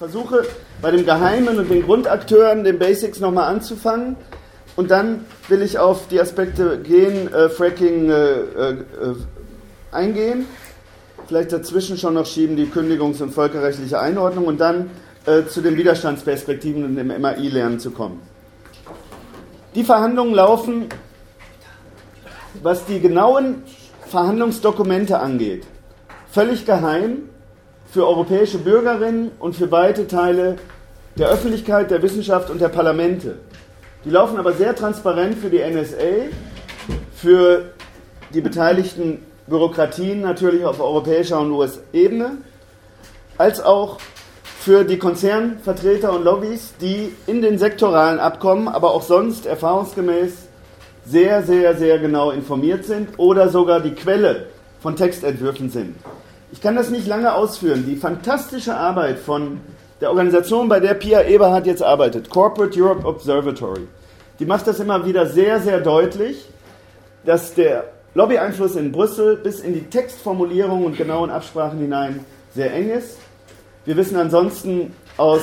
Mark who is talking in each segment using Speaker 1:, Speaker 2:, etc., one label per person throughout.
Speaker 1: versuche bei dem Geheimen und den Grundakteuren, den Basics nochmal anzufangen. Und dann will ich auf die Aspekte Fracking eingehen. Vielleicht dazwischen schon noch schieben die Kündigungs- und völkerrechtliche Einordnung und dann zu den Widerstandsperspektiven und dem MAI-Lernen zu kommen. Die Verhandlungen laufen, was die genauen Verhandlungsdokumente angeht, völlig geheim für europäische Bürgerinnen und für weite Teile der Öffentlichkeit, der Wissenschaft und der Parlamente. Die laufen aber sehr transparent für die NSA, für die beteiligten Bürokratien natürlich auf europäischer und US-Ebene, als auch für die Konzernvertreter und Lobbys, die in den sektoralen Abkommen, aber auch sonst erfahrungsgemäß sehr, sehr, sehr genau informiert sind oder sogar die Quelle von Textentwürfen sind. Ich kann das nicht lange ausführen. Die fantastische Arbeit von der Organisation, bei der Pia Eberhardt jetzt arbeitet, Corporate Europe Observatory, die macht das immer wieder sehr, sehr deutlich, dass der Lobbyeinfluss in Brüssel bis in die Textformulierung und genauen Absprachen hinein sehr eng ist. Wir wissen ansonsten aus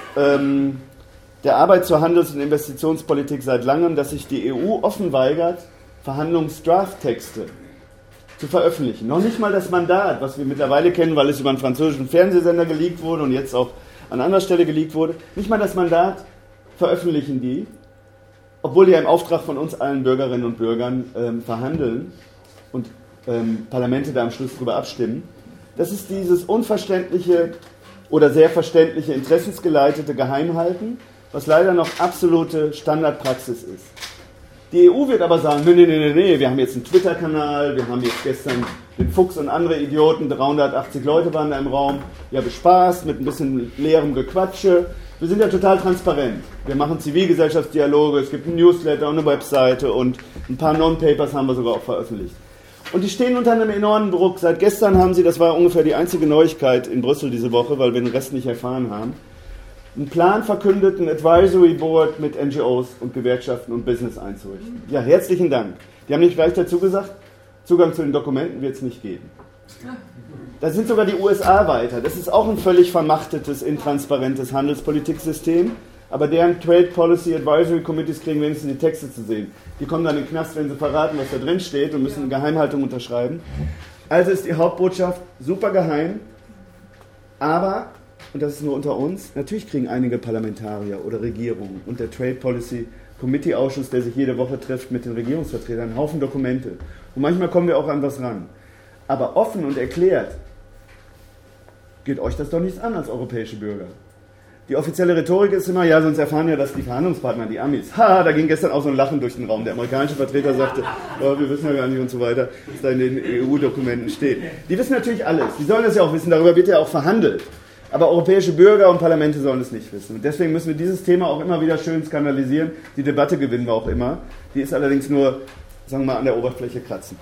Speaker 1: der Arbeit zur Handels- und Investitionspolitik seit langem, dass sich die EU offen weigert, Verhandlungsdrafttexte zu veröffentlichen. Noch nicht mal das Mandat, was wir mittlerweile kennen, weil es über einen französischen Fernsehsender geleakt wurde und jetzt auch an anderer Stelle geleakt wurde. Nicht mal das Mandat veröffentlichen die, obwohl die ja im Auftrag von uns allen Bürgerinnen und Bürgern verhandeln und Parlamente da am Schluss drüber abstimmen. Das ist dieses unverständliche oder sehr verständliche, interessensgeleitete Geheimhalten, was leider noch absolute Standardpraxis ist. Die EU wird aber sagen, nee, wir haben jetzt einen Twitter-Kanal, wir haben jetzt gestern den Fuchs und andere Idioten, 380 Leute waren da im Raum, ja bespaßt mit ein bisschen leerem Gequatsche. Wir sind ja total transparent. Wir machen Zivilgesellschaftsdialoge, es gibt einen Newsletter und eine Webseite und ein paar Non-Papers haben wir sogar auch veröffentlicht. Und die stehen unter einem enormen Druck. Seit gestern haben sie, das war ungefähr die einzige Neuigkeit in Brüssel diese Woche, weil wir den Rest nicht erfahren haben, einen Plan verkündet, ein Advisory Board mit NGOs und Gewerkschaften und Business einzurichten. Ja, herzlichen Dank. Die haben nicht gleich dazu gesagt, Zugang zu den Dokumenten wird es nicht geben. Da sind sogar die USA weiter. Das ist auch ein völlig vermachtetes, intransparentes Handelspolitiksystem. Aber deren Trade Policy Advisory Committees kriegen wenigstens die Texte zu sehen. Die kommen dann in den Knast, wenn sie verraten, was da drin steht und müssen eine Geheimhaltung unterschreiben. Also ist die Hauptbotschaft super geheim. Aber, und das ist nur unter uns, natürlich kriegen einige Parlamentarier oder Regierungen und der Trade Policy Committee Ausschuss, der sich jede Woche trifft mit den Regierungsvertretern, einen Haufen Dokumente. Und manchmal kommen wir auch an was ran. Aber offen und erklärt geht euch das doch nichts an als europäische Bürger. Die offizielle Rhetorik ist immer, ja, sonst erfahren ja, dass die Verhandlungspartner, die Amis, da ging gestern auch so ein Lachen durch den Raum. Der amerikanische Vertreter sagte, oh, wir wissen ja gar nicht und so weiter, was da in den EU-Dokumenten steht. Die wissen natürlich alles. Die sollen das ja auch wissen, darüber wird ja auch verhandelt. Aber europäische Bürger und Parlamente sollen es nicht wissen. Und deswegen müssen wir dieses Thema auch immer wieder schön skandalisieren. Die Debatte gewinnen wir auch immer. Die ist allerdings nur, sagen wir mal, an der Oberfläche kratzen.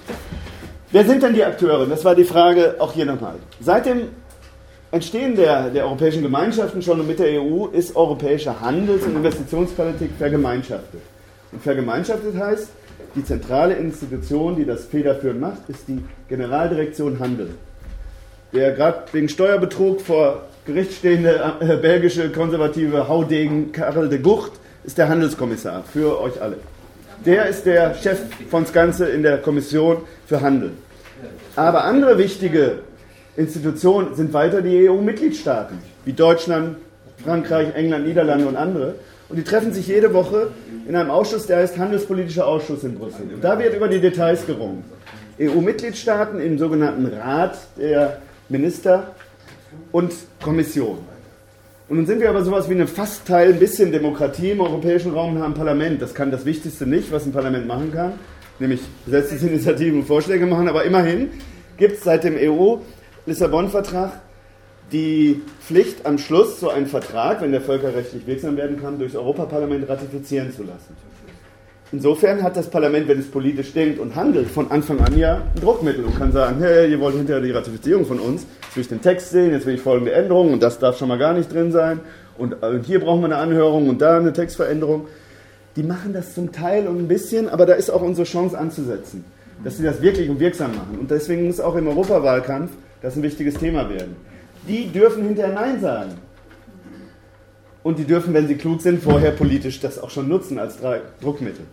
Speaker 1: Wer sind denn die Akteure? Das war die Frage auch hier nochmal. Seit dem Entstehen der europäischen Gemeinschaften schon und mit der EU ist europäische Handels- und Investitionspolitik vergemeinschaftet. Und vergemeinschaftet heißt, die zentrale Institution, die das federführend macht, ist die Generaldirektion Handel. Der gerade wegen Steuerbetrug vor Gericht stehende belgische konservative Haudegen Karel de Gucht ist der Handelskommissar für euch alle. Der ist der Chef von das Ganze in der Kommission für Handel. Aber andere wichtige Institutionen sind weiter die EU-Mitgliedstaaten, wie Deutschland, Frankreich, England, Niederlande und andere. Und die treffen sich jede Woche in einem Ausschuss, der heißt Handelspolitischer Ausschuss in Brüssel. Und da wird über die Details gerungen. EU-Mitgliedstaaten im sogenannten Rat der Minister und Kommission. Und nun sind wir aber sowas wie ein Fastteil, ein bisschen Demokratie im europäischen Raum und haben ein Parlament. Das kann das Wichtigste nicht, was ein Parlament machen kann, nämlich Gesetzesinitiativen und Vorschläge machen. Aber immerhin gibt es seit dem EU-Lissabon-Vertrag die Pflicht, am Schluss so einen Vertrag, wenn der völkerrechtlich wirksam werden kann, durchs Europaparlament ratifizieren zu lassen. Insofern hat das Parlament, wenn es politisch denkt und handelt, von Anfang an ja ein Druckmittel und kann sagen, hey, ihr wollt hinterher die Ratifizierung von uns, jetzt will ich den Text sehen, jetzt will ich folgende Änderungen und das darf schon mal gar nicht drin sein und hier brauchen wir eine Anhörung und da eine Textveränderung. Die machen das zum Teil und ein bisschen, aber da ist auch unsere Chance anzusetzen, dass sie das wirklich und wirksam machen. Und deswegen muss auch im Europawahlkampf das ein wichtiges Thema werden. Die dürfen hinterher Nein sagen. und die dürfen, wenn sie klug sind, vorher politisch das auch schon nutzen als Druckmittel.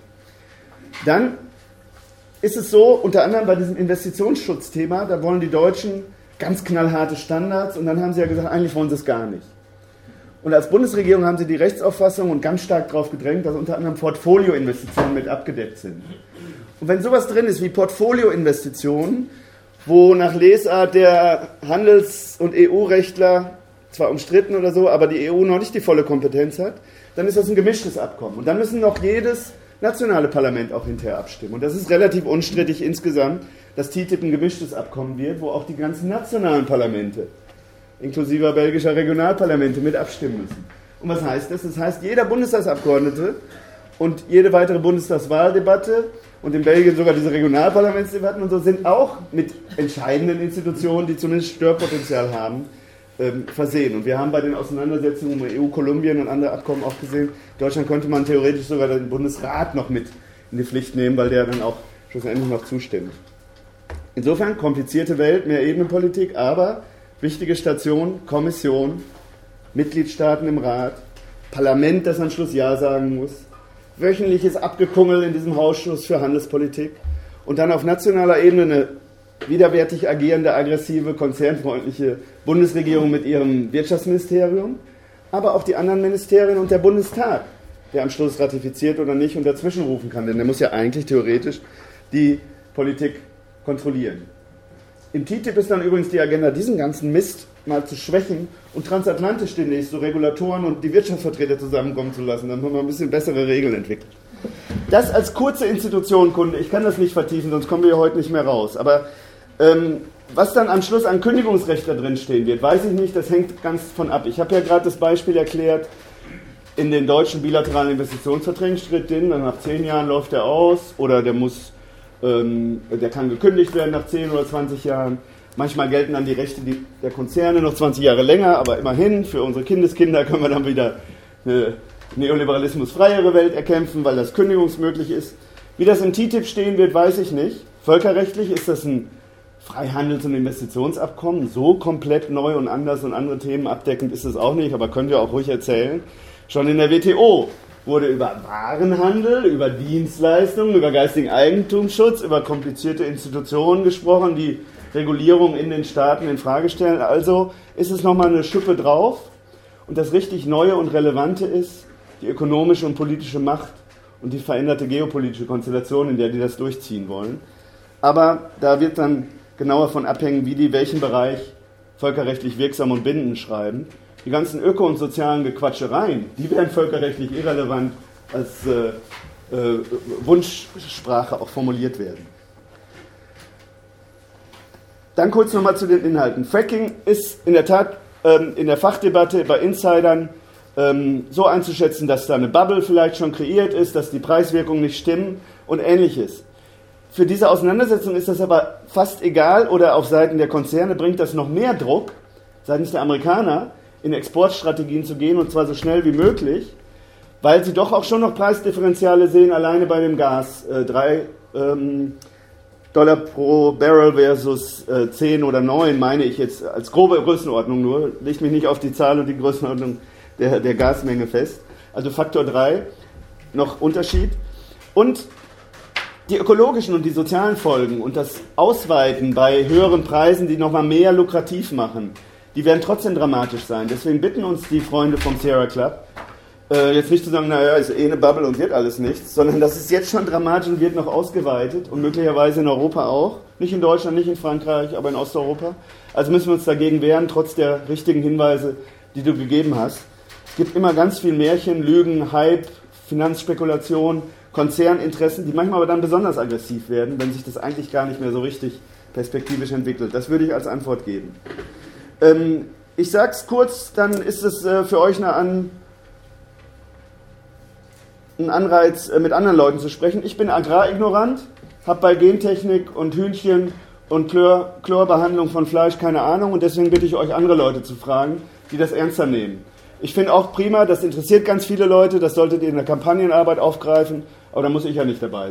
Speaker 1: Dann ist es so, unter anderem bei diesem Investitionsschutzthema, da wollen die Deutschen ganz knallharte Standards und dann haben sie ja gesagt, eigentlich wollen sie es gar nicht. Und als Bundesregierung haben sie die Rechtsauffassung und ganz stark darauf gedrängt, dass unter anderem Portfolioinvestitionen mit abgedeckt sind. Und wenn sowas drin ist wie Portfolioinvestitionen, wo nach Lesart der Handels- und EU-Rechtler, zwar umstritten oder so, aber die EU noch nicht die volle Kompetenz hat, dann ist das ein gemischtes Abkommen. Und dann müssen noch jedes nationale Parlament auch hinterher abstimmen. Und das ist relativ unstrittig insgesamt, dass TTIP ein gemischtes Abkommen wird, wo auch die ganzen nationalen Parlamente, inklusive belgischer Regionalparlamente, mit abstimmen müssen. Und was heißt das? Das heißt, jeder Bundestagsabgeordnete und jede weitere Bundestagswahldebatte und in Belgien sogar diese Regionalparlamentsdebatten und so sind auch mit entscheidenden Institutionen, die zumindest Störpotenzial haben, versehen. Und wir haben bei den Auseinandersetzungen um EU, Kolumbien und andere Abkommen auch gesehen, Deutschland könnte man theoretisch sogar den Bundesrat noch mit in die Pflicht nehmen, weil der dann auch schlussendlich noch zustimmt. Insofern komplizierte Welt, Mehrebenenpolitik, aber wichtige Station, Kommission, Mitgliedstaaten im Rat, Parlament, das am Schluss Ja sagen muss, wöchentliches Abgekungel in diesem Ausschuss für Handelspolitik und dann auf nationaler Ebene eine widerwärtig agierende, aggressive, konzernfreundliche Bundesregierung mit ihrem Wirtschaftsministerium, aber auch die anderen Ministerien und der Bundestag, der am Schluss ratifiziert oder nicht und dazwischen rufen kann, denn der muss ja eigentlich theoretisch die Politik kontrollieren. Im TTIP ist dann übrigens die Agenda, diesen ganzen Mist mal zu schwächen und transatlantisch demnächst so Regulatoren und die Wirtschaftsvertreter zusammenkommen zu lassen, dann haben wir ein bisschen bessere Regeln entwickelt. Das als kurze Institutionenkunde, ich kann das nicht vertiefen, sonst kommen wir hier heute nicht mehr raus, aber was dann am Schluss an Kündigungsrecht da drin stehen wird, weiß ich nicht, das hängt ganz von ab. Ich habe ja gerade das Beispiel erklärt, in den deutschen bilateralen Investitionsverträgen steht drin, dann nach 10 Jahren läuft der aus oder der kann gekündigt werden nach 10 oder 20 Jahren. Manchmal gelten dann die Rechte der Konzerne noch 20 Jahre länger, aber immerhin, für unsere Kindeskinder können wir dann wieder eine neoliberalismusfreiere Welt erkämpfen, weil das kündigungsmöglich ist. Wie das im TTIP stehen wird, weiß ich nicht. Völkerrechtlich ist das ein Freihandels- und Investitionsabkommen. So komplett neu und anders und andere Themen abdeckend ist es auch nicht, aber könnt ihr auch ruhig erzählen. Schon in der WTO wurde über Warenhandel, über Dienstleistungen, über geistigen Eigentumsschutz, über komplizierte Institutionen gesprochen, die Regulierung in den Staaten in Frage stellen. Also ist es nochmal eine Schippe drauf. Und das richtig Neue und Relevante ist die ökonomische und politische Macht und die veränderte geopolitische Konstellation, in der die das durchziehen wollen. Aber da wird dann genauer von abhängen, wie die welchen Bereich völkerrechtlich wirksam und bindend schreiben. Die ganzen öko- und sozialen Gequatschereien, die werden völkerrechtlich irrelevant als Wunschsprache auch formuliert werden. Dann kurz nochmal zu den Inhalten. Fracking ist in der Tat in der Fachdebatte bei Insidern so einzuschätzen, dass da eine Bubble vielleicht schon kreiert ist, dass die Preiswirkungen nicht stimmen und Ähnliches. Für diese Auseinandersetzung ist das aber fast egal oder auf Seiten der Konzerne bringt das noch mehr Druck, seitens der Amerikaner, in Exportstrategien zu gehen und zwar so schnell wie möglich, weil sie doch auch schon noch Preisdifferenziale sehen, alleine bei dem Gas. $3 pro Barrel versus 10 oder 9, meine ich jetzt als grobe Größenordnung nur, legt mich nicht auf die Zahl und die Größenordnung der Gasmenge fest. Also Faktor 3, noch Unterschied. Und die ökologischen und die sozialen Folgen und das Ausweiten bei höheren Preisen, die nochmal mehr lukrativ machen, die werden trotzdem dramatisch sein. Deswegen bitten uns die Freunde vom Sierra Club, jetzt nicht zu sagen, naja, ist eine Bubble und wird alles nichts, sondern das ist jetzt schon dramatisch und wird noch ausgeweitet und möglicherweise in Europa auch. Nicht in Deutschland, nicht in Frankreich, aber in Osteuropa. Also müssen wir uns dagegen wehren, trotz der richtigen Hinweise, die du gegeben hast. Es gibt immer ganz viel Märchen, Lügen, Hype, Finanzspekulation, Konzerninteressen, die manchmal aber dann besonders aggressiv werden, wenn sich das eigentlich gar nicht mehr so richtig perspektivisch entwickelt. Das würde ich als Antwort geben. Ich sage es kurz, dann ist es für euch ein Anreiz, mit anderen Leuten zu sprechen. Ich bin agrarignorant, habe bei Gentechnik und Hühnchen und Chlorbehandlung von Fleisch keine Ahnung und deswegen bitte ich euch, andere Leute zu fragen, die das ernster nehmen. Ich finde auch prima, das interessiert ganz viele Leute, das solltet ihr in der Kampagnenarbeit aufgreifen, aber da muss ich ja nicht dabei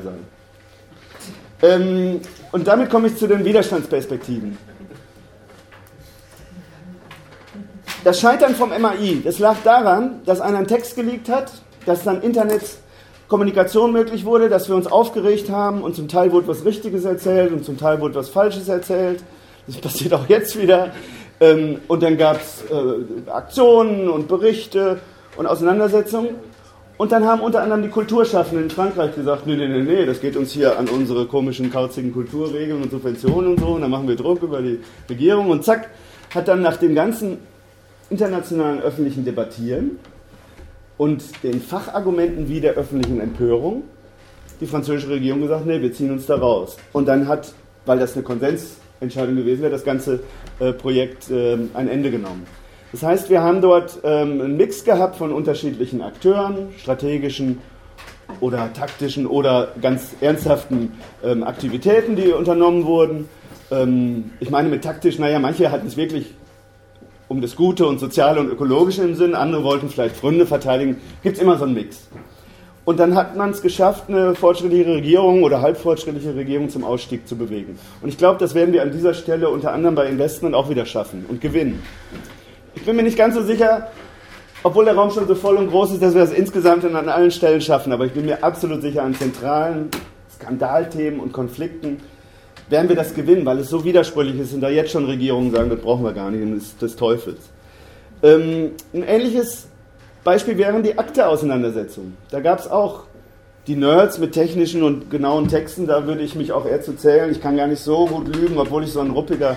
Speaker 1: sein. Und damit komme ich zu den Widerstandsperspektiven. Das Scheitern vom MAI, das lag daran, dass einer einen Text geleakt hat, dass dann Internetkommunikation möglich wurde, dass wir uns aufgeregt haben und zum Teil wurde was Richtiges erzählt und zum Teil wurde was Falsches erzählt. Das passiert auch jetzt wieder. Und dann gab es Aktionen und Berichte und Auseinandersetzungen. Und dann haben unter anderem die Kulturschaffenden in Frankreich gesagt, nee, das geht uns hier an unsere komischen, kauzigen Kulturregeln und Subventionen und so. Und dann machen wir Druck über die Regierung. Und zack, hat dann nach dem ganzen internationalen öffentlichen Debattieren und den Fachargumenten wie der öffentlichen Empörung die französische Regierung gesagt, nee, wir ziehen uns da raus. Und dann hat, weil das eine Konsensentscheidung gewesen wäre, das ganze Projekt ein Ende genommen. Das heißt, wir haben dort einen Mix gehabt von unterschiedlichen Akteuren, strategischen oder taktischen oder ganz ernsthaften Aktivitäten, die unternommen wurden. Ich meine mit taktisch, manche hatten es wirklich um das Gute und Soziale und Ökologische im Sinn, andere wollten vielleicht Gründe verteidigen. Gibt es immer so einen Mix. Und dann hat man es geschafft, eine fortschrittliche Regierung oder halbfortschrittliche Regierung zum Ausstieg zu bewegen. Und ich glaube, das werden wir an dieser Stelle unter anderem bei Investment auch wieder schaffen und gewinnen. Ich bin mir nicht ganz so sicher, obwohl der Raum schon so voll und groß ist, dass wir das insgesamt an allen Stellen schaffen. Aber ich bin mir absolut sicher, an zentralen Skandalthemen und Konflikten werden wir das gewinnen, weil es so widersprüchlich ist und da jetzt schon Regierungen sagen, das brauchen wir gar nicht, das ist des Teufels. Ein ähnliches Beispiel wären die ACTA-Auseinandersetzungen. Da gab es auch die Nerds mit technischen und genauen Texten, da würde ich mich auch eher zu zählen. Ich kann gar nicht so gut lügen, obwohl ich so ein ruppiger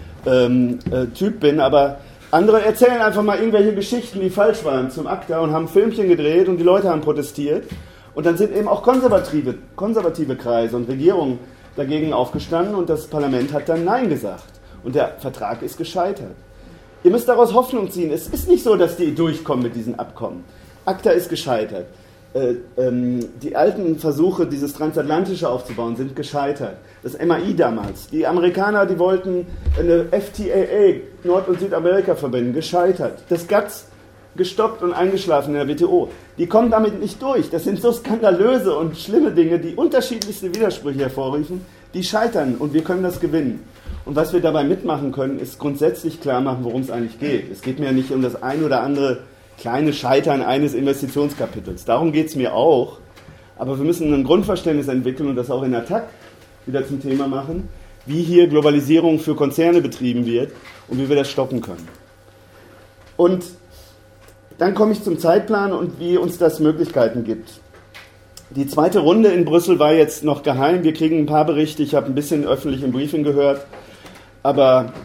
Speaker 1: Typ bin, aber andere erzählen einfach mal irgendwelche Geschichten, die falsch waren zum ACTA und haben Filmchen gedreht und die Leute haben protestiert. Und dann sind eben auch konservative Kreise und Regierungen dagegen aufgestanden und das Parlament hat dann Nein gesagt. Und der Vertrag ist gescheitert. Ihr müsst daraus Hoffnung ziehen. Es ist nicht so, dass die durchkommen mit diesen Abkommen. ACTA ist gescheitert. Die alten Versuche, dieses Transatlantische aufzubauen, sind gescheitert. Das MAI damals. Die Amerikaner, die wollten eine FTAA, Nord- und Südamerika verbinden, gescheitert. Das GATS gestoppt und eingeschlafen in der WTO. Die kommen damit nicht durch. Das sind so skandalöse und schlimme Dinge, die unterschiedlichste Widersprüche hervorrufen. Die scheitern und wir können das gewinnen. Und was wir dabei mitmachen können, ist grundsätzlich klar machen, worum es eigentlich geht. Es geht mir ja nicht um das ein oder andere kleine Scheitern eines Investitionskapitels. Darum geht es mir auch. Aber wir müssen ein Grundverständnis entwickeln und das auch in Attac wieder zum Thema machen, wie hier Globalisierung für Konzerne betrieben wird und wie wir das stoppen können. Und dann komme ich zum Zeitplan und wie uns das Möglichkeiten gibt. Die zweite Runde in Brüssel war jetzt noch geheim. Wir kriegen ein paar Berichte. Ich habe ein bisschen öffentlich im Briefing gehört, aber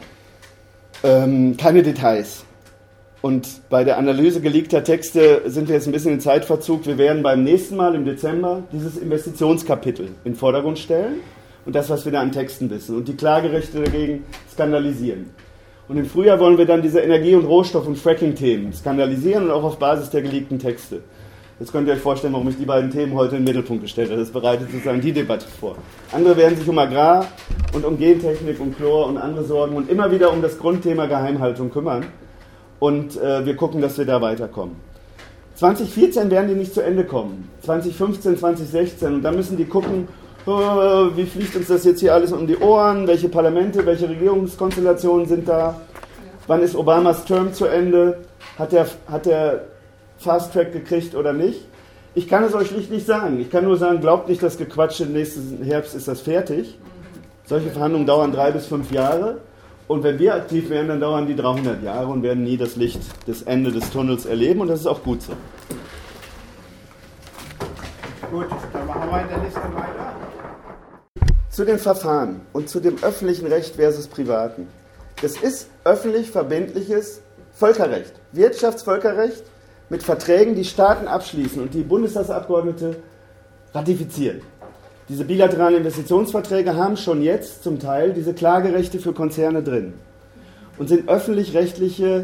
Speaker 1: keine Details. Und bei der Analyse geleakter Texte sind wir jetzt ein bisschen in Zeitverzug. Wir werden beim nächsten Mal im Dezember dieses Investitionskapitel in den Vordergrund stellen und das, was wir da an Texten wissen und die Klagerechte dagegen skandalisieren. Und im Frühjahr wollen wir dann diese Energie- und Rohstoff- und Fracking-Themen skandalisieren und auch auf Basis der geleakten Texte. Jetzt könnt ihr euch vorstellen, warum ich die beiden Themen heute in den Mittelpunkt gestellt habe. Das bereitet sozusagen die Debatte vor. Andere werden sich um Agrar und um Gentechnik, um Chlor und andere Sorgen und immer wieder um das Grundthema Geheimhaltung kümmern. Und wir gucken, dass wir da weiterkommen. 2014 werden die nicht zu Ende kommen. 2015, 2016. Und da müssen die gucken, wie fliegt uns das jetzt hier alles um die Ohren, welche Parlamente, welche Regierungskonstellationen sind da, wann ist Obamas Term zu Ende, hat der Fast Track gekriegt oder nicht. Ich kann es euch schlicht nicht sagen. Ich kann nur sagen, glaubt nicht, das Gequatsche, nächsten Herbst ist das fertig. Solche Verhandlungen dauern 3 bis 5 Jahre. Und wenn wir aktiv werden, dann dauern die 300 Jahre und werden nie das Licht des Ende des Tunnels erleben. Und das ist auch gut so.
Speaker 2: Gut, dann machen wir in der Liste weiter.
Speaker 1: Zu den Verfahren und zu dem öffentlichen Recht versus privaten. Das ist öffentlich verbindliches Völkerrecht, Wirtschaftsvölkerrecht mit Verträgen, die Staaten abschließen und die Bundestagsabgeordnete ratifizieren. Diese bilateralen Investitionsverträge haben schon jetzt zum Teil diese Klagerechte für Konzerne drin und sind öffentlich-rechtliche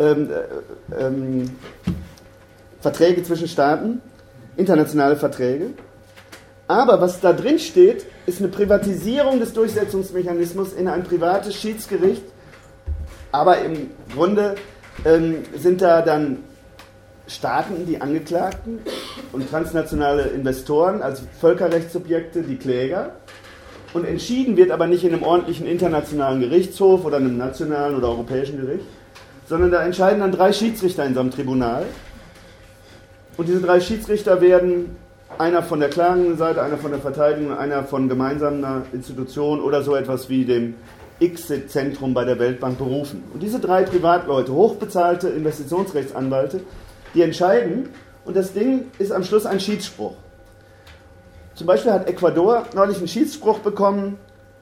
Speaker 1: Verträge zwischen Staaten, internationale Verträge. Aber was da drin steht, ist eine Privatisierung des Durchsetzungsmechanismus in ein privates Schiedsgericht. Aber im Grunde sind da dann Staaten, die Angeklagten und transnationale Investoren als Völkerrechtssubjekte, die Kläger. Und entschieden wird aber nicht in einem ordentlichen internationalen Gerichtshof oder einem nationalen oder europäischen Gericht, sondern da entscheiden dann 3 Schiedsrichter in so einem Tribunal. Und diese 3 Schiedsrichter werden einer von der klagenden Seite, einer von der Verteidigung, einer von gemeinsamer Institution oder so etwas wie dem ICSID-Zentrum bei der Weltbank berufen. Und diese 3 Privatleute, hochbezahlte Investitionsrechtsanwälte, die entscheiden, und das Ding ist am Schluss ein Schiedsspruch. Zum Beispiel hat Ecuador neulich einen Schiedsspruch bekommen,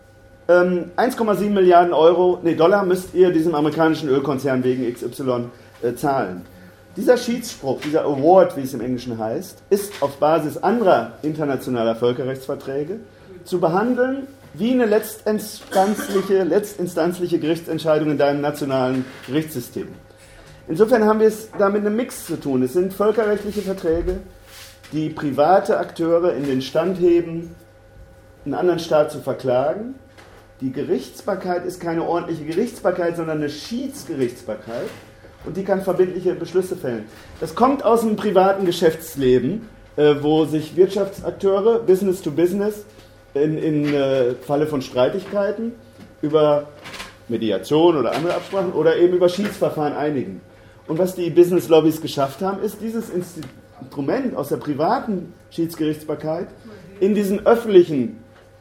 Speaker 1: 1,7 Milliarden Dollar müsst ihr diesem amerikanischen Ölkonzern wegen XY zahlen. Dieser Schiedsspruch, dieser Award, wie es im Englischen heißt, ist auf Basis anderer internationaler Völkerrechtsverträge zu behandeln wie eine letztinstanzliche Gerichtsentscheidung in deinem nationalen Gerichtssystem. Insofern haben wir es da mit einem Mix zu tun. Es sind völkerrechtliche Verträge, die private Akteure in den Stand heben, einen anderen Staat zu verklagen. Die Gerichtsbarkeit ist keine ordentliche Gerichtsbarkeit, sondern eine Schiedsgerichtsbarkeit. Und die kann verbindliche Beschlüsse fällen. Das kommt aus dem privaten Geschäftsleben, wo sich Wirtschaftsakteure, Business to Business, in Falle von Streitigkeiten über Mediation oder andere Absprachen oder eben über Schiedsverfahren einigen. Und was die Business-Lobbys geschafft haben, ist dieses Instrument aus der privaten Schiedsgerichtsbarkeit in diesen öffentlichen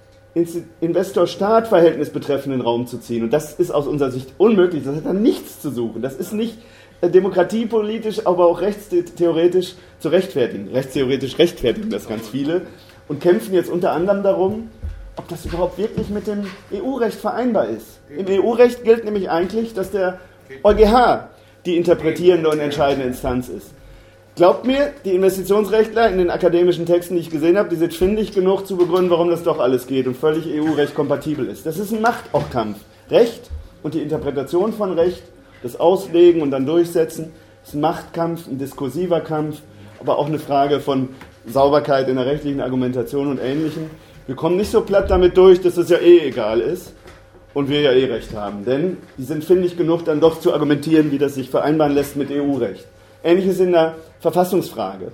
Speaker 1: Investor-Staat-Verhältnis betreffenden Raum zu ziehen. Und das ist aus unserer Sicht unmöglich. Das hat da nichts zu suchen. Das ist nicht demokratiepolitisch, aber auch rechtstheoretisch zu rechtfertigen. Rechtstheoretisch rechtfertigen das ganz viele und kämpfen jetzt unter anderem darum, ob das überhaupt wirklich mit dem EU-Recht vereinbar ist. Im EU-Recht gilt nämlich eigentlich, dass der EuGH die interpretierende und entscheidende Instanz ist. Glaubt mir, die Investitionsrechtler in den akademischen Texten, die ich gesehen habe, die sind findig genug zu begründen, warum das doch alles geht und völlig EU-Recht kompatibel ist. Das ist ein Machtkampf. Recht und die Interpretation von Recht, das Auslegen und dann Durchsetzen, ist ein Machtkampf, ein diskursiver Kampf, aber auch eine Frage von Sauberkeit in der rechtlichen Argumentation und Ähnlichem. Wir kommen nicht so platt damit durch, dass es ja egal ist und wir ja Recht haben, denn die sind findig genug, dann doch zu argumentieren, wie das sich vereinbaren lässt mit EU-Recht. Ähnliches in der Verfassungsfrage.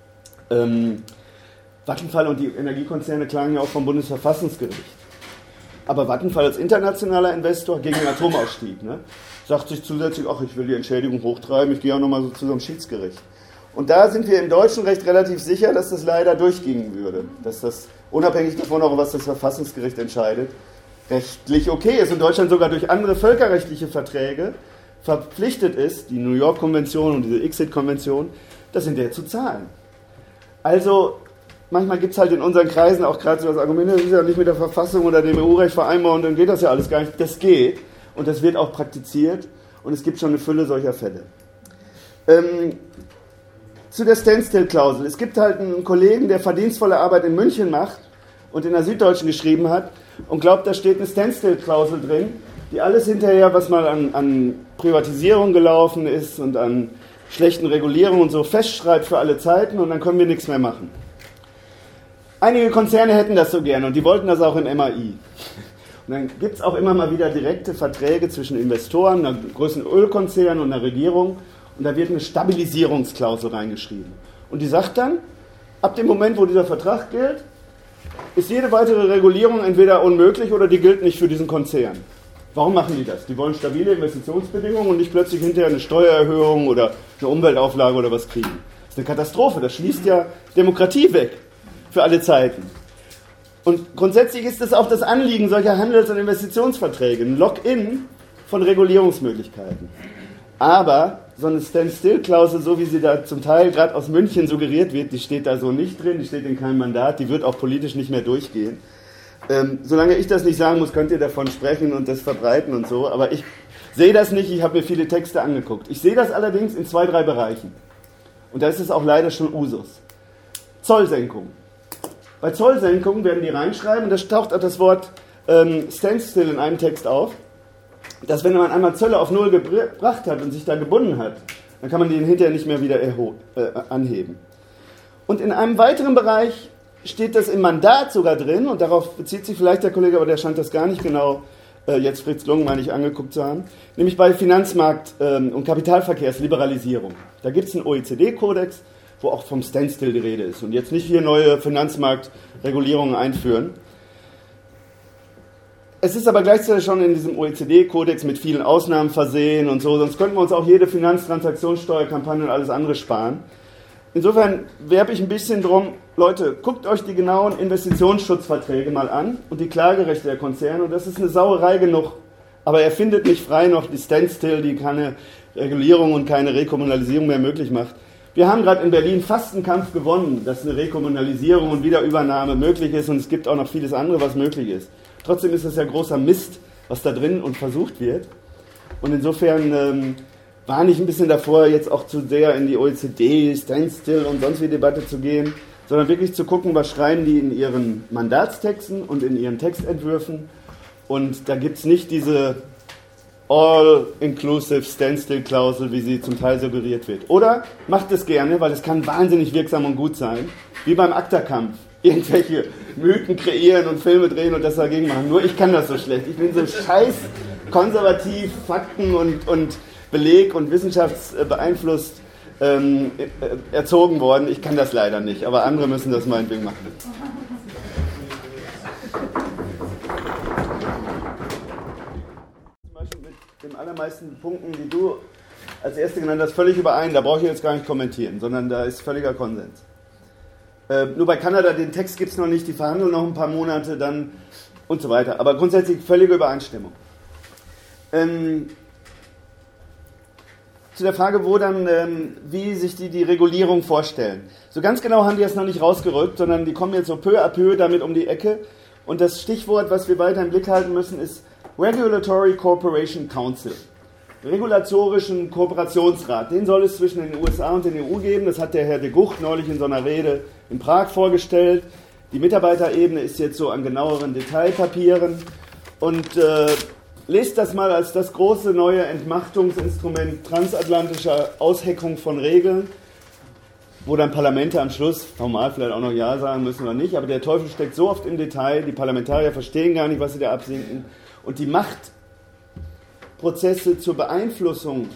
Speaker 1: Vattenfall und die Energiekonzerne klagen ja auch vom Bundesverfassungsgericht. Aber Vattenfall als internationaler Investor gegen den Atomausstieg, ne, sagt sich zusätzlich, ach, ich will die Entschädigung hochtreiben, ich gehe auch nochmal so zu so einem Schiedsgericht. Und da sind wir im deutschen Recht relativ sicher, dass das leider durchgehen würde. Dass das, unabhängig davon auch, was das Verfassungsgericht entscheidet, rechtlich okay ist und Deutschland sogar durch andere völkerrechtliche Verträge verpflichtet ist, die New York-Konvention und diese ICSID-Konvention, das hinterher zu zahlen. Also, manchmal gibt es halt in unseren Kreisen auch gerade so das Argument, das ist ja nicht mit der Verfassung oder dem EU-Recht vereinbar und dann geht das ja alles gar nicht. Das geht und das wird auch praktiziert und es gibt schon eine Fülle solcher Fälle. Zu der Standstill-Klausel. Es gibt halt einen Kollegen, der verdienstvolle Arbeit in München macht und in der Süddeutschen geschrieben hat und glaubt, da steht eine Standstill-Klausel drin, die alles hinterher, was mal an Privatisierung gelaufen ist und an schlechten Regulierungen und so festschreibt für alle Zeiten und dann können wir nichts mehr machen. Einige Konzerne hätten das so gerne und die wollten das auch im MAI. Und dann gibt es auch immer mal wieder direkte Verträge zwischen Investoren, einer größeren Ölkonzern und einer Regierung und da wird eine Stabilisierungsklausel reingeschrieben. Und die sagt dann, ab dem Moment, wo dieser Vertrag gilt, ist jede weitere Regulierung entweder unmöglich oder die gilt nicht für diesen Konzern. Warum machen die das? Die wollen stabile Investitionsbedingungen und nicht plötzlich hinterher eine Steuererhöhung oder eine Umweltauflage oder was kriegen. Das ist eine Katastrophe, das schließt ja Demokratie weg für alle Zeiten. Und grundsätzlich ist es auch das Anliegen solcher Handels- und Investitionsverträge, ein Lock-in von Regulierungsmöglichkeiten. Aber so eine Stand-Still-Klausel, so wie sie da zum Teil gerade aus München suggeriert wird, die steht da so nicht drin, die steht in keinem Mandat, die wird auch politisch nicht mehr durchgehen. Solange ich das nicht sagen muss, könnt ihr davon sprechen und das verbreiten und so, aber ich sehe das nicht, ich habe mir viele Texte angeguckt. Ich sehe das allerdings in 2, 3 Bereichen. Und da ist es auch leider schon Usus. Zollsenkung. Bei Zollsenkung werden die reinschreiben, und da taucht auch das Wort Standstill in einem Text auf, dass wenn man einmal Zölle auf 0 gebracht hat und sich da gebunden hat, dann kann man den hinterher nicht mehr wieder anheben. Und in einem weiteren Bereich steht das im Mandat sogar drin, und darauf bezieht sich vielleicht der Kollege, aber der scheint das gar nicht genau, jetzt Fritz Lung, meine ich, angeguckt zu haben, nämlich bei Finanzmarkt- und Kapitalverkehrsliberalisierung. Da gibt es einen OECD-Kodex, wo auch vom Standstill die Rede ist und jetzt nicht hier neue Finanzmarktregulierungen einführen. Es ist aber gleichzeitig schon in diesem OECD-Kodex mit vielen Ausnahmen versehen und so, sonst könnten wir uns auch jede Finanztransaktionssteuerkampagne und alles andere sparen. Insofern werbe ich ein bisschen drum, Leute, guckt euch die genauen Investitionsschutzverträge mal an und die Klagerechte der Konzerne, und das ist eine Sauerei genug, aber er findet nicht frei noch die Standstill, die keine Regulierung und keine Rekommunalisierung mehr möglich macht. Wir haben gerade in Berlin fast einen Kampf gewonnen, dass eine Rekommunalisierung und Wiederübernahme möglich ist, und es gibt auch noch vieles andere, was möglich ist. Trotzdem ist es ja großer Mist, was da drin und versucht wird. Und insofern warne ich ein bisschen davor, jetzt auch zu sehr in die OECD, Standstill und sonst wie Debatte zu gehen, sondern wirklich zu gucken, was schreiben die in ihren Mandatstexten und in ihren Textentwürfen. Und da gibt es nicht diese All-Inclusive Standstill-Klausel, wie sie zum Teil suggeriert wird. Oder macht es gerne, weil es kann wahnsinnig wirksam und gut sein, wie beim ACTA-Kampf. Irgendwelche Mythen kreieren und Filme drehen und das dagegen machen. Nur ich kann das so schlecht. Ich bin so scheiß konservativ, Fakten und Beleg und wissenschaftsbeeinflusst erzogen worden. Ich kann das leider nicht, aber andere müssen das meinetwegen machen. Zum Beispiel mit den allermeisten Punkten, die du als Erste genannt hast, völlig überein. Da brauche ich jetzt gar nicht kommentieren, sondern da ist völliger Konsens. Nur bei Kanada, den Text gibt es noch nicht, die verhandeln noch ein paar Monate, dann und so weiter. Aber grundsätzlich völlige Übereinstimmung. Zu der Frage, wie sich die Regulierung vorstellen. So ganz genau haben die das noch nicht rausgerückt, sondern die kommen jetzt so peu à peu damit um die Ecke. Und das Stichwort, was wir weiter im Blick halten müssen, ist Regulatory Cooperation Council. Regulatorischen Kooperationsrat. Den soll es zwischen den USA und den EU geben. Das hat der Herr de Gucht neulich in so einer Rede in Prag vorgestellt. Die Mitarbeiterebene ist jetzt so an genaueren Detailpapieren. Und lest das mal als das große neue Entmachtungsinstrument transatlantischer Ausheckung von Regeln, wo dann Parlamente am Schluss formal vielleicht auch noch Ja sagen müssen oder nicht, aber der Teufel steckt so oft im Detail, die Parlamentarier verstehen gar nicht, was sie da absinken, und die Machtprozesse zur Beeinflussung,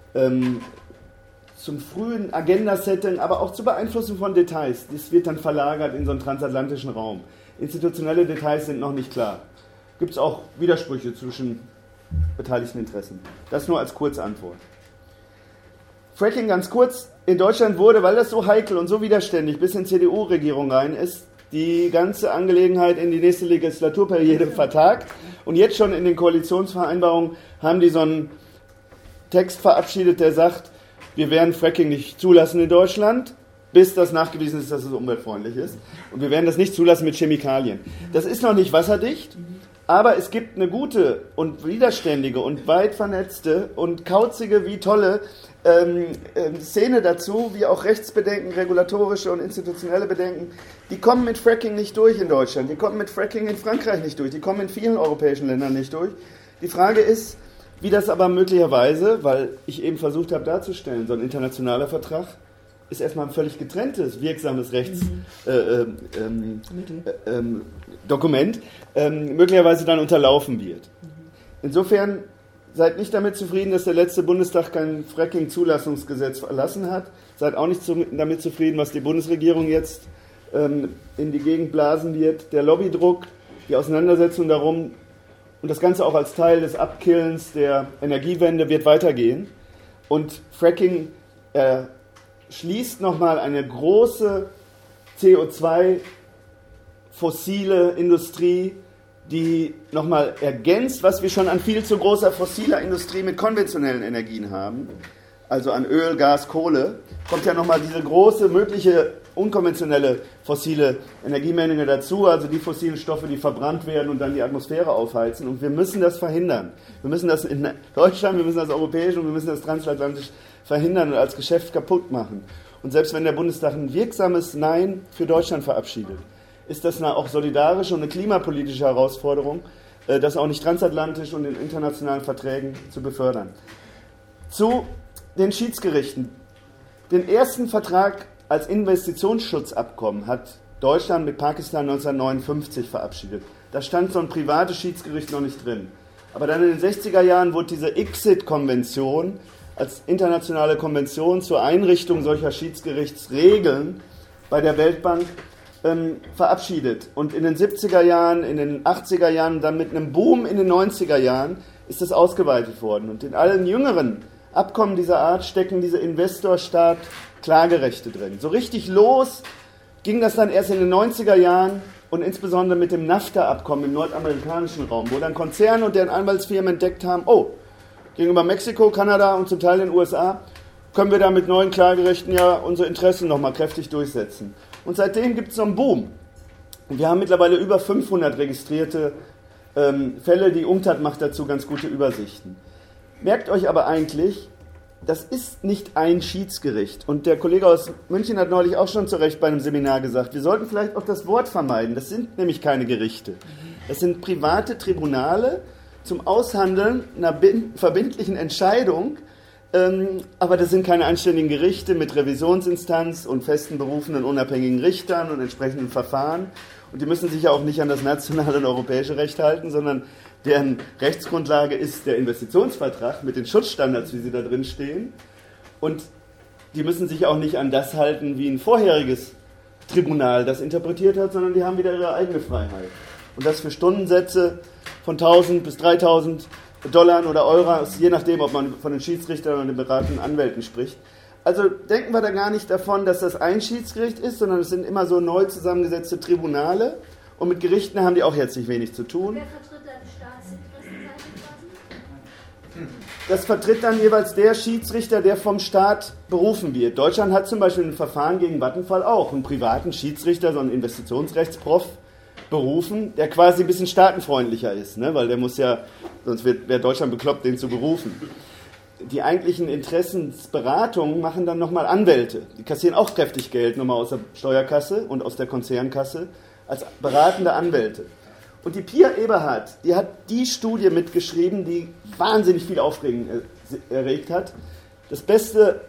Speaker 1: zum frühen Agenda-Setting, aber auch zur Beeinflussung von Details, das wird dann verlagert in so einen transatlantischen Raum. Institutionelle Details sind noch nicht klar. Gibt es auch Widersprüche zwischen beteiligten Interessen. Das nur als Kurzantwort. Fracking ganz kurz. In Deutschland wurde, weil das so heikel und so widerständig bis in CDU-Regierung rein ist, die ganze Angelegenheit in die nächste Legislaturperiode vertagt. Und jetzt schon in den Koalitionsvereinbarungen haben die so einen Text verabschiedet, der sagt, wir werden Fracking nicht zulassen in Deutschland, bis das nachgewiesen ist, dass es umweltfreundlich ist. Und wir werden das nicht zulassen mit Chemikalien. Das ist noch nicht wasserdicht, aber es gibt eine gute und widerständige und weit vernetzte und kauzige wie tolle Szene dazu, wie auch Rechtsbedenken, regulatorische und institutionelle Bedenken. Die kommen mit Fracking nicht durch in Deutschland, die kommen mit Fracking in Frankreich nicht durch, die kommen in vielen europäischen Ländern nicht durch. Die Frage ist, wie das aber möglicherweise, weil ich eben versucht habe darzustellen, so ein internationaler Vertrag ist erstmal ein völlig getrenntes, wirksames Rechtsdokument, möglicherweise dann unterlaufen wird. Insofern seid nicht damit zufrieden, dass der letzte Bundestag kein Fracking-Zulassungsgesetz erlassen hat. Seid auch nicht damit zufrieden, was die Bundesregierung jetzt in die Gegend blasen wird. Der Lobbydruck, die Auseinandersetzung darum und das Ganze auch als Teil des Abkillens der Energiewende wird weitergehen. Und Fracking schließt nochmal eine große CO2-fossile Industrie, die nochmal ergänzt, was wir schon an viel zu großer fossiler Industrie mit konventionellen Energien haben, also an Öl, Gas, Kohle, kommt ja nochmal diese große mögliche unkonventionelle fossile Energiemenge dazu, also die fossilen Stoffe, die verbrannt werden und dann die Atmosphäre aufheizen. Und wir müssen das verhindern. Wir müssen das in Deutschland, wir müssen das europäisch und wir müssen das transatlantisch verhindern und als Geschäft kaputt machen. Und selbst wenn der Bundestag ein wirksames Nein für Deutschland verabschiedet, ist das auch solidarisch und eine klimapolitische Herausforderung, das auch nicht transatlantisch und in internationalen Verträgen zu befördern. Zu den Schiedsgerichten. Den ersten Vertrag als Investitionsschutzabkommen hat Deutschland mit Pakistan 1959 verabschiedet. Da stand so ein privates Schiedsgericht noch nicht drin. Aber dann in den 60er Jahren wurde diese ICSID-Konvention als internationale Konvention zur Einrichtung solcher Schiedsgerichtsregeln bei der Weltbank verabschiedet. Und in den 70er Jahren, in den 80er Jahren, dann mit einem Boom in den 90er Jahren ist das ausgeweitet worden. Und in allen jüngeren Abkommen dieser Art stecken diese Investor-Staat-Klagerechte drin. So richtig los ging das dann erst in den 90er Jahren und insbesondere mit dem NAFTA-Abkommen im nordamerikanischen Raum, wo dann Konzerne und deren Anwaltsfirmen entdeckt haben, gegenüber Mexiko, Kanada und zum Teil den USA können wir da mit neuen Klagerechten ja unsere Interessen nochmal kräftig durchsetzen. Und seitdem gibt es so einen Boom. Und wir haben mittlerweile über 500 registrierte Fälle, die UNCTAD macht dazu ganz gute Übersichten. Merkt euch aber eigentlich, das ist nicht ein Schiedsgericht. Und der Kollege aus München hat neulich auch schon zu Recht bei einem Seminar gesagt, wir sollten vielleicht auch das Wort vermeiden. Das sind nämlich keine Gerichte. Das sind private Tribunale zum Aushandeln einer verbindlichen Entscheidung, aber das sind keine anständigen Gerichte mit Revisionsinstanz und festen berufenen unabhängigen Richtern und entsprechenden Verfahren. Und die müssen sich ja auch nicht an das nationale und europäische Recht halten, sondern deren Rechtsgrundlage ist der Investitionsvertrag mit den Schutzstandards, wie sie da drin stehen. Und die müssen sich auch nicht an das halten, wie ein vorheriges Tribunal das interpretiert hat, sondern die haben wieder ihre eigene Freiheit. Und das für Stundensätze von 1.000 bis 3.000 Dollar oder Euros, je nachdem, ob man von den Schiedsrichtern oder den beratenden Anwälten spricht. Also denken wir da gar nicht davon, dass das ein Schiedsgericht ist, sondern es sind immer so neu zusammengesetzte Tribunale und mit Gerichten haben die auch herzlich wenig zu tun.
Speaker 3: Wer vertritt da die Staatsinteressen?
Speaker 1: Das vertritt dann jeweils der Schiedsrichter, der vom Staat berufen wird. Deutschland hat zum Beispiel ein Verfahren gegen Vattenfall auch, einen privaten Schiedsrichter, so einen Investitionsrechtsprof berufen, der quasi ein bisschen staatenfreundlicher ist, ne? Weil der muss ja, sonst wäre Deutschland bekloppt, den zu berufen. Die eigentlichen Interessensberatungen machen dann nochmal Anwälte. Die kassieren auch kräftig Geld, nochmal aus der Steuerkasse und aus der Konzernkasse, als beratende Anwälte. Und die Pia Eberhardt, die hat die Studie mitgeschrieben, die wahnsinnig viel Aufregung erregt hat. Das beste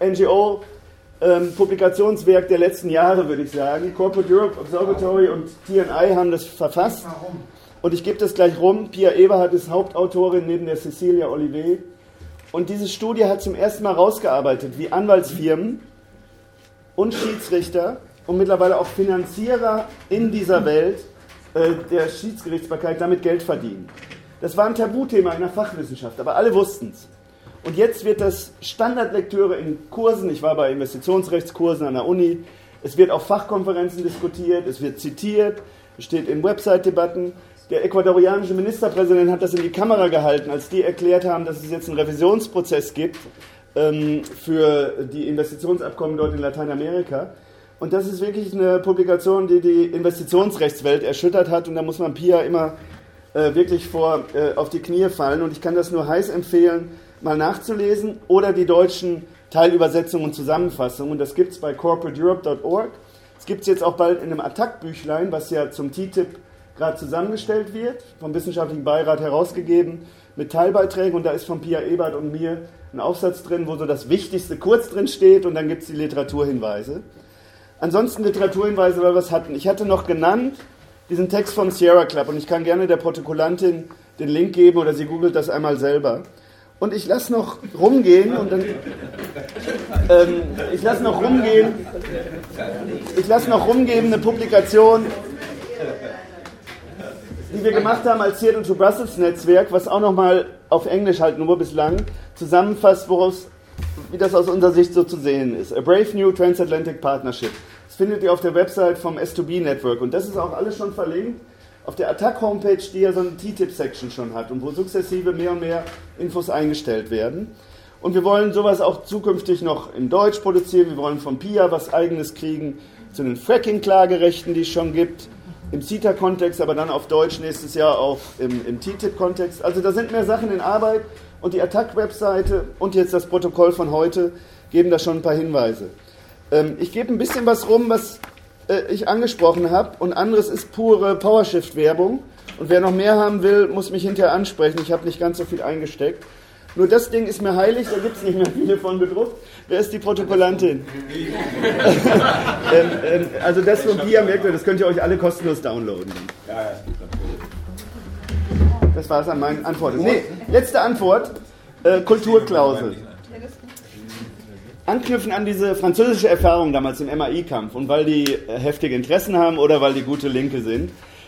Speaker 1: NGO-Publikationswerk der letzten Jahre, würde ich sagen. Corporate Europe Observatory und TNI haben das verfasst. Und ich gebe das gleich rum. Pia Eberhardt ist Hauptautorin neben der Cecilia Olivet. Und diese Studie hat zum ersten Mal rausgearbeitet, wie Anwaltsfirmen und Schiedsrichter und mittlerweile auch Finanzierer in dieser Welt der Schiedsgerichtsbarkeit damit Geld verdienen. Das war ein Tabuthema in der Fachwissenschaft, aber alle wussten es. Und jetzt wird das Standardlektüre in Kursen, ich war bei Investitionsrechtskursen an der Uni, es wird auf Fachkonferenzen diskutiert, es wird zitiert, es steht in Website-Debatten. Der ecuadorianische Ministerpräsident hat das in die Kamera gehalten, als die erklärt haben, dass es jetzt einen Revisionsprozess gibt für die Investitionsabkommen dort in Lateinamerika. Und das ist wirklich eine Publikation, die die Investitionsrechtswelt erschüttert hat. Und da muss man Pia immer wirklich auf die Knie fallen. Und ich kann das nur heiß empfehlen, mal nachzulesen oder die deutschen Teilübersetzungen und Zusammenfassungen. Und das gibt es bei corporateeurope.org. Es gibt es jetzt auch bald in einem Attac-Büchlein, was ja zum TTIP gerade zusammengestellt wird, vom Wissenschaftlichen Beirat herausgegeben, mit Teilbeiträgen. Und da ist von Pia Eberhardt und mir ein Aufsatz drin, wo so das Wichtigste kurz drin steht und dann gibt es die Literaturhinweise. Ansonsten Literaturhinweise, weil wir es hatten. Ich hatte noch genannt diesen Text vom Sierra Club und ich kann gerne der Protokollantin den Link geben oder sie googelt das einmal selber. Und ich lasse noch rumgehen und dann ich lasse noch rumgehen eine Publikation, die wir gemacht haben als Seattle to Brussels Netzwerk, was auch nochmal auf Englisch halt nur bislang zusammenfasst, wie das aus unserer Sicht so zu sehen ist. A Brave New Transatlantic Partnership. Das findet ihr auf der Website vom S2B Network. Und das ist auch alles schon verlinkt auf der Attac-Homepage, die ja so eine TTIP-Section schon hat und wo sukzessive mehr und mehr Infos eingestellt werden. Und wir wollen sowas auch zukünftig noch in Deutsch produzieren. Wir wollen von PIA was Eigenes kriegen zu den Fracking-Klagerechten, die es schon gibt, im CETA-Kontext, aber dann auf Deutsch nächstes Jahr auch im TTIP-Kontext. Also da sind mehr Sachen in Arbeit und die Attac-Webseite und jetzt das Protokoll von heute geben da schon ein paar Hinweise. Ich gebe ein bisschen was rum, was ich angesprochen habe und anderes ist pure PowerShift-Werbung und wer noch mehr haben will, muss mich hinterher ansprechen. Ich habe nicht ganz so viel eingesteckt. Nur das Ding ist mir heilig, da gibt es nicht mehr viele von gedruckt. Wer ist die Protokollantin? Also das von Pia, merkt ihr, das könnt ihr euch alle kostenlos downloaden. Das war es an meinen Antworten. Nee, letzte Antwort, Kulturklausel. anknüpfen an diese französische Erfahrung damals im MAI-Kampf und weil die heftige Interessen haben oder weil die gute Linke sind,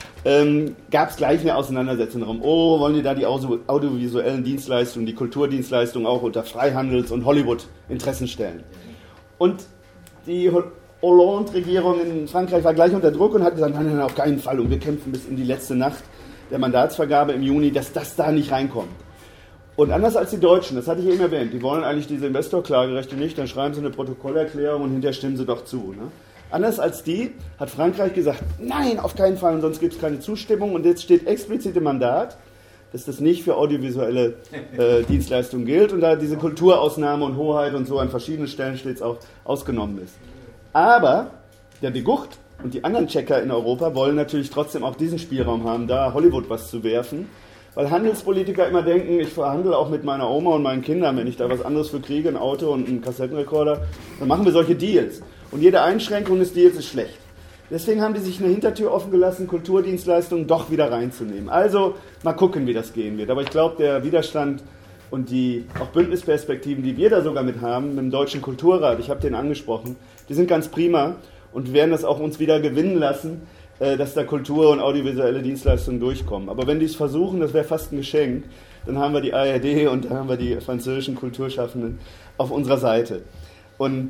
Speaker 1: gab es gleich eine Auseinandersetzung darum, wollen die da die audiovisuellen Dienstleistungen, die Kulturdienstleistungen auch unter Freihandels- und Hollywood-Interessen stellen. Und die Hollande-Regierung in Frankreich war gleich unter Druck und hat gesagt, nein, auf keinen Fall und wir kämpfen bis in die letzte Nacht der Mandatsvergabe im Juni, dass das da nicht reinkommt. Und anders als die Deutschen, das hatte ich eben erwähnt, die wollen eigentlich diese Investorklagerechte nicht, dann schreiben sie eine Protokollerklärung und hinterher stimmen sie doch zu. Ne? Anders als die hat Frankreich gesagt, nein, auf keinen Fall und sonst gibt es keine Zustimmung und jetzt steht explizit im Mandat, dass das nicht für audiovisuelle Dienstleistungen gilt und da diese Kulturausnahme und Hoheit und so an verschiedenen Stellen stets auch ausgenommen ist. Aber der de Gucht und die anderen Checker in Europa wollen natürlich trotzdem auch diesen Spielraum haben, da Hollywood was zu werfen. Weil Handelspolitiker immer denken, ich verhandle auch mit meiner Oma und meinen Kindern, wenn ich da was anderes für kriege, ein Auto und einen Kassettenrekorder, dann machen wir solche Deals. Und jede Einschränkung des Deals ist schlecht. Deswegen haben die sich eine Hintertür offen gelassen, Kulturdienstleistungen doch wieder reinzunehmen. Also mal gucken, wie das gehen wird. Aber ich glaube, der Widerstand und die auch Bündnisperspektiven, die wir da sogar mit haben, mit dem Deutschen Kulturrat, ich habe den angesprochen, die sind ganz prima und werden das auch uns wieder gewinnen lassen, dass da Kultur und audiovisuelle Dienstleistungen durchkommen. Aber wenn die es versuchen, das wäre fast ein Geschenk, dann haben wir die ARD und dann haben wir die französischen Kulturschaffenden auf unserer Seite. Und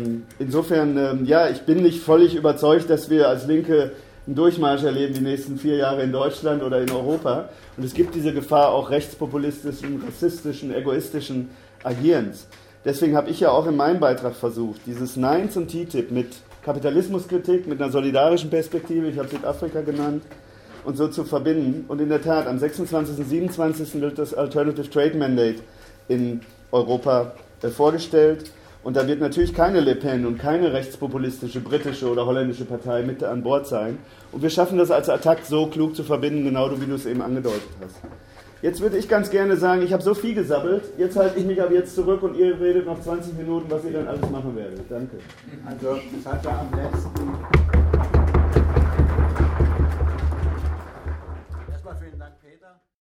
Speaker 1: insofern, ich bin nicht völlig überzeugt, dass wir als Linke einen Durchmarsch erleben die nächsten 4 Jahre in Deutschland oder in Europa. Und es gibt diese Gefahr auch rechtspopulistischen, rassistischen, egoistischen Agierens. Deswegen habe ich ja auch in meinem Beitrag versucht, dieses Nein zum TTIP mit Kapitalismuskritik, mit einer solidarischen Perspektive, ich habe Südafrika genannt, und so zu verbinden. Und in der Tat, am 26. und 27. wird das Alternative Trade Mandate in Europa vorgestellt. Und da wird natürlich keine Le Pen und keine rechtspopulistische britische oder holländische Partei mit an Bord sein. Und wir schaffen das als Attac so klug zu verbinden, genau wie du es eben angedeutet hast. Jetzt würde ich ganz gerne sagen, ich habe so viel gesabbelt, jetzt halte ich mich aber jetzt zurück und ihr redet noch 20 Minuten, was ihr dann alles machen werdet. Danke.
Speaker 2: Also, das hat ja am letzten